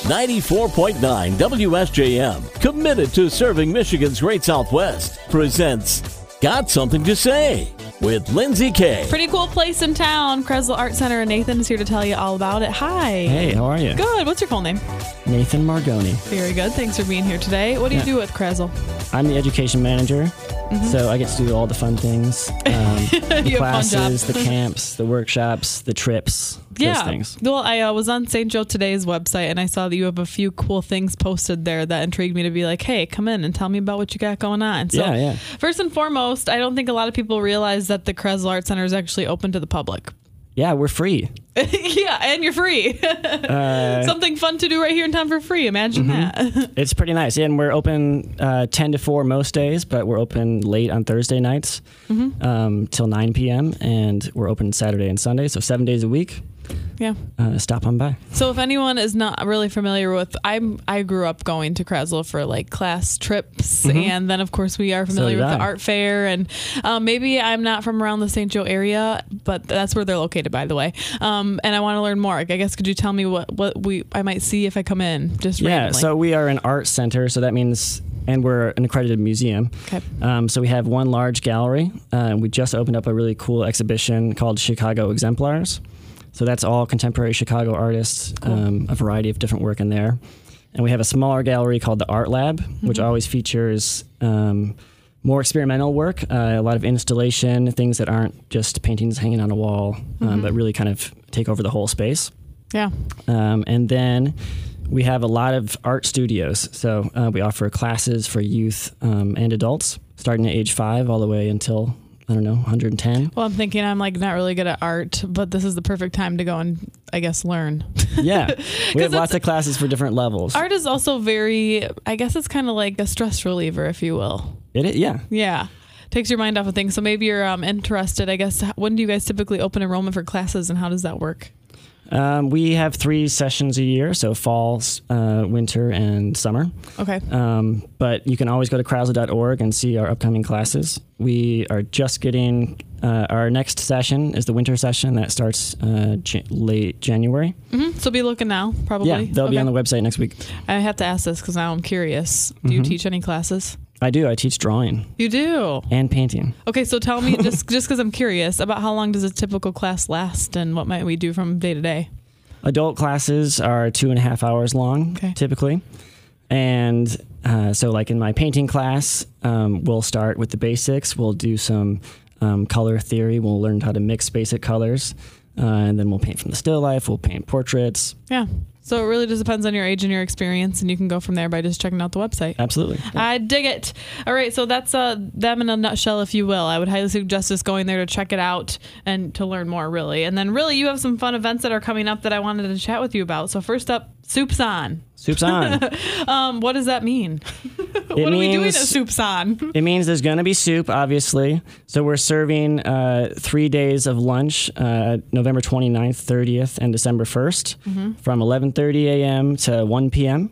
94.9 WSJM, committed to serving Michigan's Great Southwest, presents Got Something to Say with Lindsay Kay. Pretty cool place in town, Kreszel Art Center, and Nathan is here to tell you all about it. Hi. Hey, how are you? Good. What's your full name? Nathan Margoni. Very good. Thanks for being here today. What do you do with Kreszel? I'm the education manager, so I get to do all the fun things. The classes, the camps, the workshops, the trips, those things. Well, I was on St. Joe Today's website, and I saw that you have a few cool things posted there that intrigued me to be like, hey, come in and tell me about what you got going on. So, first and foremost, I don't think a lot of people realize that the Kreszel Art Center is actually open to the public. Yeah, we're free. Yeah, and you're free. Something fun to do right here in town for free. Imagine that. It's pretty nice. Yeah, and we're open 10 to 4 most days, but we're open late on Thursday nights till 9 p.m. And we're open Saturday and Sunday, so 7 days a week. Yeah. Stop on by. So if anyone is not really familiar with, I grew up going to Kreszel for like class trips, and then of course we are familiar with the art fair, and maybe I'm not from around the St. Joe area, but that's where they're located, by the way. And I want to learn more. I guess could you tell me what I might see if I come in just randomly? Yeah. So we are an art center, so that means. And we're an accredited museum. Okay. So we have one large gallery. We just opened up a really cool exhibition called Chicago Exemplars. So that's all contemporary Chicago artists, a variety of different work in there. And we have a smaller gallery called the Art Lab, which always features more experimental work, a lot of installation, things that aren't just paintings hanging on a wall, but really kind of take over the whole space. Yeah. And then we have a lot of art studios. So we offer classes for youth and adults, starting at age 5 all the way until 110. Well, I'm thinking I'm like not really good at art, but this is the perfect time to go and I guess learn. Yeah. We have lots of classes for different levels. Art is also very, I guess it's kind of like a stress reliever, if you will. It is, yeah. Yeah. Takes your mind off of things. So maybe you're interested, I guess. When do you guys typically open enrollment for classes and how does that work? We have 3 sessions a year, so fall, winter, and summer. Okay. But you can always go to Kreszel.org and see our upcoming classes. We are just getting, our next session is the winter session that starts late January. So be looking now, probably. Yeah, they'll be on the website next week. I have to ask this because now I'm curious. Do you teach any classes? I do. I teach drawing. You do? And painting. Okay, so tell me, just because I'm curious, about how long does a typical class last and what might we do from day to day? Adult classes are 2.5 hours long, typically. And so like in my painting class, we'll start with the basics. We'll do some color theory. We'll learn how to mix basic colors. And then we'll paint from the still life. We'll paint portraits. Yeah. So it really just depends on your age and your experience, and you can go from there by just checking out the website. Absolutely. Yeah. I dig it. All right, so that's them in a nutshell, if you will. I would highly suggest just going there to check it out and to learn more, really. And then really, you have some fun events that are coming up that I wanted to chat with you about. So first up, Soup's On. Soup's On. What does that mean? What are we doing at Soup's On? It means there's going to be soup, obviously. So we're serving 3 days of lunch, November 29th, 30th, and December 1st, from 11:30 a.m. to 1 p.m.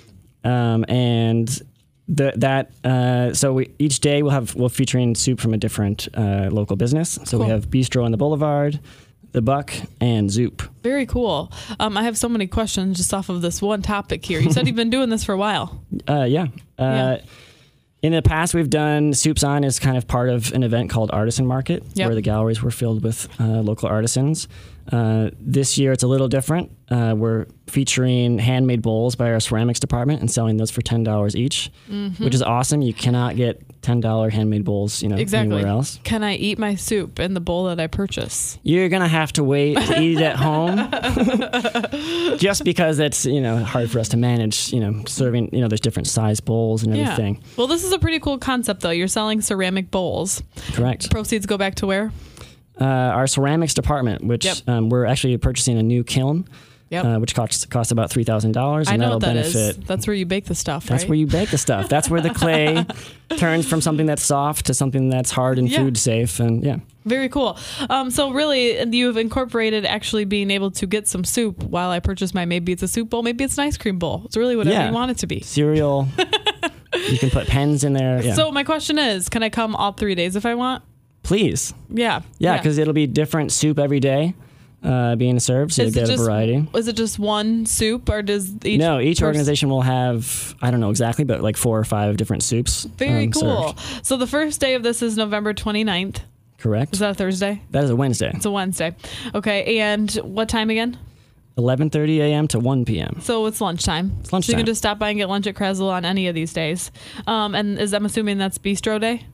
So each day we'll featuring soup from a different local business. So we have Bistro on the Boulevard, The Buck, and Zoop. Very cool. I have so many questions just off of this one topic here. You said you've been doing this for a while. Yeah. In the past, we've done Soup's On as kind of part of an event called Artisan Market, where the galleries were filled with local artisans. This year, it's a little different. We're featuring handmade bowls by our ceramics department and selling those for $10 each, which is awesome. You cannot get $10 handmade bowls, anywhere else. Can I eat my soup in the bowl that I purchase? You're gonna have to wait to eat it at home, just because it's hard for us to manage. Serving. There's different size bowls and everything. Yeah. Well, this is a pretty cool concept, though. You're selling ceramic bowls. Correct. Proceeds go back to where? Our ceramics department, which we're actually purchasing a new kiln. Which costs about $3,000. I know what that is. That's where you bake the stuff, right? That's where you bake the stuff. That's where the clay turns from something that's soft to something that's hard and food safe. And very cool. So really, you've incorporated actually being able to get some soup while I purchase maybe it's a soup bowl, maybe it's an ice cream bowl. It's really whatever you want it to be. Cereal. You can put pens in there. Yeah. So my question is, can I come all 3 days if I want? Please. Yeah. Yeah, because it'll be different soup every day. being served, so you get a variety. Is it just one soup, or does each? No, each organization will have, I don't know exactly, but like 4 or 5 different soups. Very cool. Served. So the first day of this is November 29th. Correct. Is that a Thursday? That is a Wednesday. It's a Wednesday. Okay, and what time again? 11:30 a.m. to 1 p.m. So it's lunchtime. It's lunchtime. So you can just stop by and get lunch at Krasl on any of these days. And I'm assuming that's Bistro Day?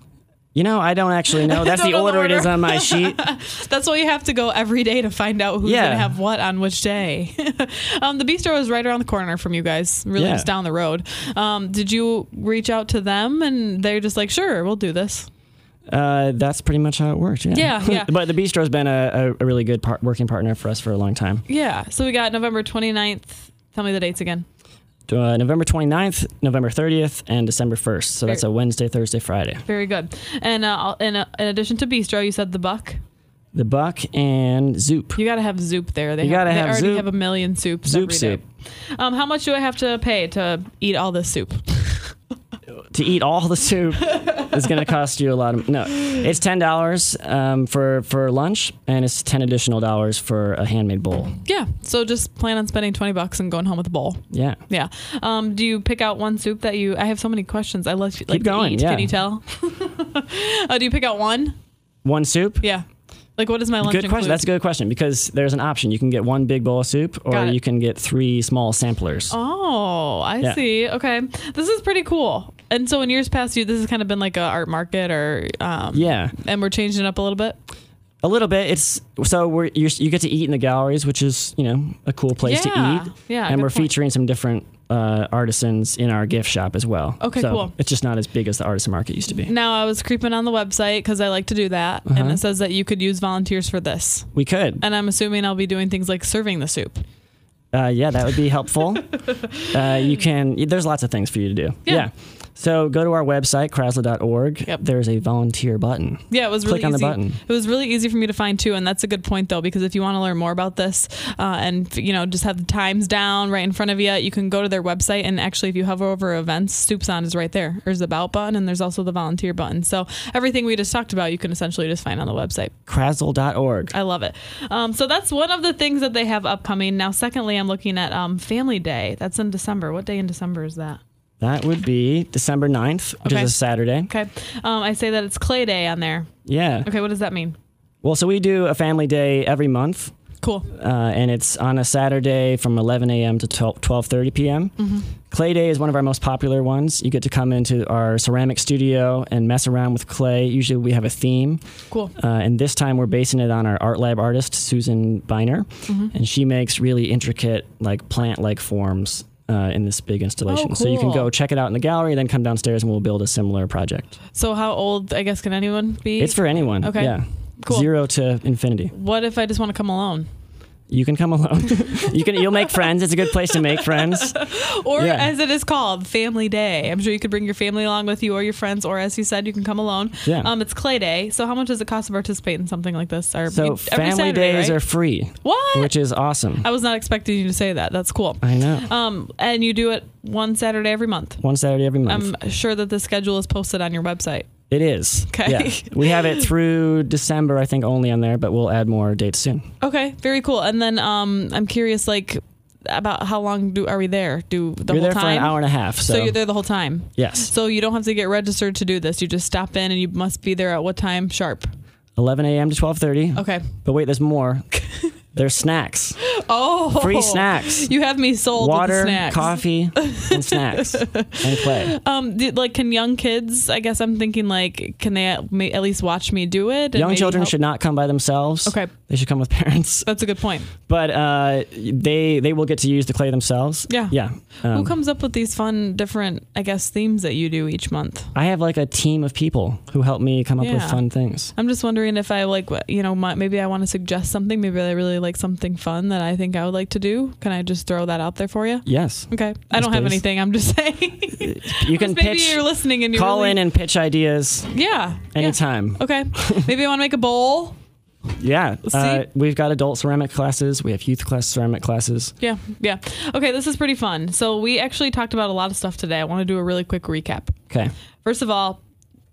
I don't actually know. That's the order it is on my sheet. That's why you have to go every day to find out who's going to have what on which day. The Bistro is right around the corner from you guys, really just down the road. Did you reach out to them and they're just like, sure, we'll do this? That's pretty much how it works. Yeah. But the Bistro's been a really good working partner for us for a long time. Yeah. So we got November 29th. Tell me the dates again. November 29th, November 30th, and December 1st. So that's a Wednesday, Thursday, Friday. Very good. And in addition to Bistro, you said the Buck? The Buck and Zoop. You got to have Zoop there. They already have a million soups. Zoop soup. How much do I have to pay to eat all this soup? To eat all the soup is going to cost you a lot of... No, it's $10 for lunch, and it's $10 additional for a handmade bowl. Yeah, so just plan on spending $20 and going home with a bowl. Yeah. Yeah. Do you pick out one soup that you... I have so many questions. I love Keep going, to eat. yeah. Can you tell? Do you pick out one? One soup? Yeah. Like, what is my lunch Good question. That's a good question, because there's an option. You can get one big bowl of soup, or you can get 3 small samplers. Oh, I see. Okay. This is pretty cool. And so in years past, this has kind of been like an art market, or... And we're changing it up a little bit? A little bit. You get to eat in the galleries, which is, a cool place to eat. Yeah. And we're featuring some different artisans in our gift shop as well. Okay, cool. It's just not as big as the artisan market used to be. Now, I was creeping on the website because I like to do that, and it says that you could use volunteers for this. We could. And I'm assuming I'll be doing things like serving the soup. Yeah, that would be helpful. There's lots of things for you to do. Yeah. So go to our website, Krasl.org. Yep. There's a volunteer button. Yeah, it was really easy. Click on the button. It was really easy for me to find too, and that's a good point though, because if you want to learn more about this and just have the times down right in front of you, you can go to their website, and actually if you hover over events, Soups On is right there. There's the About button, and there's also the volunteer button. So everything we just talked about, you can essentially just find on the website. Krasl.org. I love it. So that's one of the things that they have upcoming. Now, secondly, I'm looking at Family Day. That's in December. What day in December is that? That would be December 9th, which is a Saturday. Okay. I say that it's Clay Day on there. Yeah. Okay, what does that mean? Well, so we do a family day every month. Cool. And it's on a Saturday from 11 a.m. to 12:30 p.m. Mm-hmm. Clay Day is one of our most popular ones. You get to come into our ceramic studio and mess around with clay. Usually we have a theme. Cool. And this time we're basing it on our art lab artist, Susan Beiner. Mm-hmm. And she makes really intricate, plant-like forms in this big installation. Oh, cool. So you can go check it out in the gallery, then come downstairs and we'll build a similar project. So how old, I guess, can anyone be? It's for anyone. Okay. Yeah. Cool. 0 to infinity. What if I just want to come alone? You can come alone. You'll make friends. It's a good place to make friends. Or as it is called, Family Day. I'm sure you could bring your family along with you or your friends, or as you said, you can come alone. Yeah. It's Clay Day. So how much does it cost to participate in something like this? So family days are free. What? Which is awesome. I was not expecting you to say that. That's cool. I know. And you do it one Saturday every month. One Saturday every month. I'm sure that the schedule is posted on your website. It is. Okay. Yeah. We have it through December, I think, only on there, but we'll add more dates soon. Okay. Very cool. And then I'm curious, about how long are we there? We're whole there time? for an hour and a half. So you're there the whole time? Yes. So you don't have to get registered to do this. You just stop in and you must be there at what time sharp? 11 a.m. to 12:30. Okay. But wait, there's more. There's snacks. Oh. Free snacks. You have me sold Water, with the snacks. coffee, and snacks. And play. Can young kids, I guess I'm thinking, can they at least watch me do it? Young children should not come by themselves. Okay. They should come with parents. That's a good point. But they will get to use the clay themselves. Yeah. Yeah. Who comes up with these fun, different, I guess, themes that you do each month? I have a team of people who help me come up with fun things. I'm just wondering if I maybe I want to suggest something. Maybe I really like something fun that I think I would like to do. Can I just throw that out there for you? Yes. Okay. I don't have anything. I'm just saying. You can maybe pitch. You're listening and you call in and pitch ideas. Yeah. Anytime. Yeah. Okay. Maybe I want to make a bowl. Yeah. We've got adult ceramic classes. We have youth class ceramic classes. Yeah. Yeah. Okay. This is pretty fun. So we actually talked about a lot of stuff today. I want to do a really quick recap. Okay. First of all,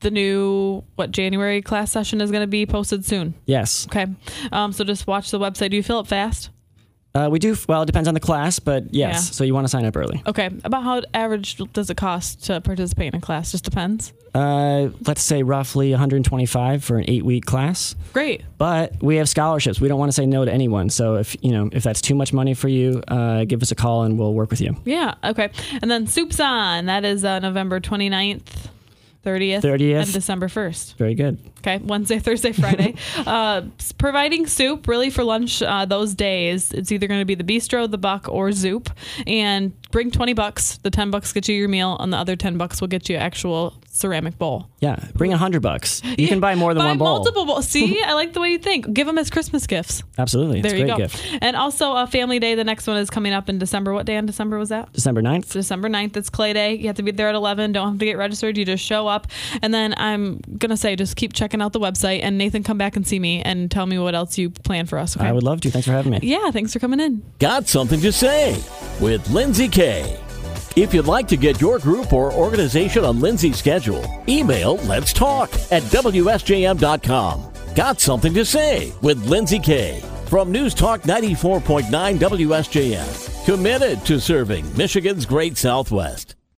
the new, January class session is going to be posted soon? Yes. Okay. So just watch the website. Do you fill up fast? We do. Well, it depends on the class, but yes. Yeah. So you want to sign up early. Okay. About how average does it cost to participate in a class? Just depends. Let's say roughly $125 for an 8-week class. Great. But we have scholarships. We don't want to say no to anyone. So if that's too much money for you, give us a call and we'll work with you. Yeah. Okay. And then Soup's On. That is November 29th. 30th, and December 1st. Very good. Okay, Wednesday, Thursday, Friday. Providing soup really for lunch those days. It's either going to be the bistro, the buck, or Zoop. And bring $20. The $10 get you your meal, and the other $10 will get you actual ceramic bowl. Yeah, bring $100. You can buy more than one bowl. Buy multiple bowls. See, I like the way you think. Give them as Christmas gifts. Absolutely. There you go. Gift. And also a family day. The next one is coming up in December. What day in December was that? December 9th. December 9th. It's Clay Day. You have to be there at 11. Don't have to get registered. You just show up. And then I'm going to say, just keep checking out the website. And Nathan, come back and see me and tell me what else you plan for us. Okay? I would love to. Thanks for having me. Yeah, thanks for coming in. Got something to say with Lindsay Kay. If you'd like to get your group or organization on Lindsay's schedule, email letstalk@wsjm.com. Got something to say with Lindsay Kay from News Talk 94.9 WSJM. Committed to serving Michigan's Great Southwest.